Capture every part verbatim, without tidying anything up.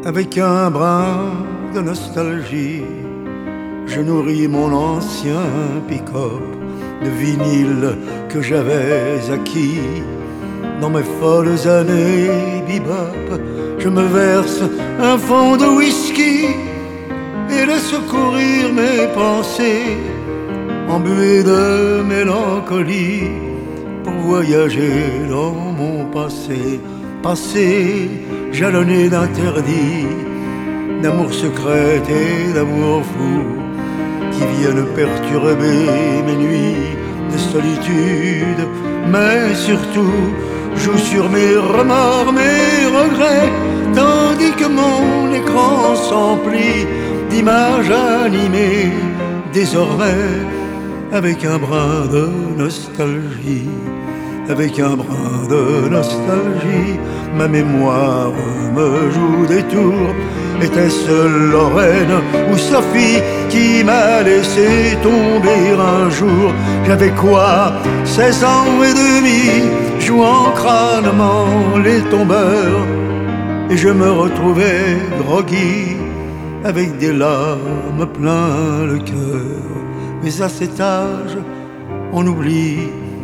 Avec un brin de nostalgie, je nourris mon ancien pick-up de vinyle que j'avais acquis. Dans mes folles années bebop, je me verse un fond de whisky et laisse courir mes pensées embuées de mélancolie pour voyager dans mon passé, passé jalonné d'interdits, d'amour secret et d'amour fou qui viennent perturber mes nuits de solitude, mais surtout jouent sur mes remords, mes regrets, tandis que mon écran s'emplit d'images animées, désormais avec un brin de nostalgie. Avec un brin de nostalgie, ma mémoire me joue des tours. Était-ce Lorraine ou Sophie qui m'a laissé tomber un jour? J'avais quoi, seize ans et demi, jouant crânement les tombeurs, et je me retrouvais groggy avec des larmes plein le cœur. Mais à cet âge, on oublie,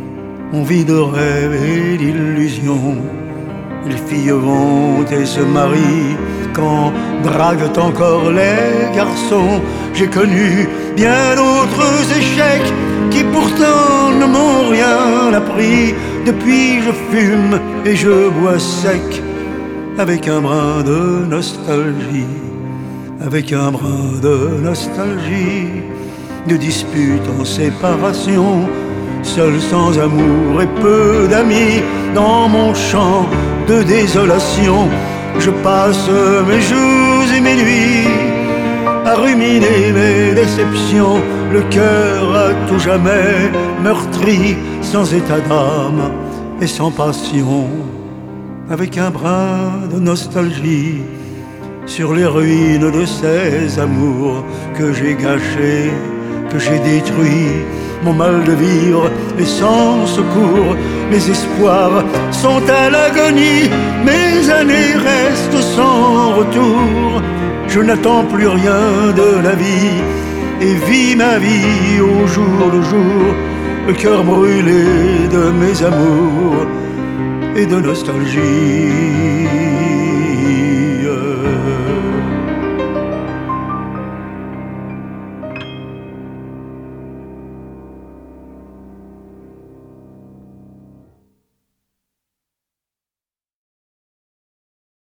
on vit de rêves et d'illusions. Les filles vont et se marient quand draguent encore les garçons. J'ai connu bien d'autres échecs qui pourtant ne m'ont rien appris. Depuis je fume et je bois sec avec un brin de nostalgie. Avec un brin de nostalgie, de disputes en séparation, seul sans amour et peu d'amis, dans mon champ de désolation, je passe mes jours et mes nuits à ruminer mes déceptions, le cœur à tout jamais meurtri, sans état d'âme et sans passion. Avec un brin de nostalgie sur les ruines de ces amours que j'ai gâchés, que j'ai détruits. Mon mal de vivre est sans secours, mes espoirs sont à l'agonie, mes années restent sans retour. Je n'attends plus rien de la vie et vis ma vie au jour le jour, le cœur brûlé de mes amours et de nostalgie.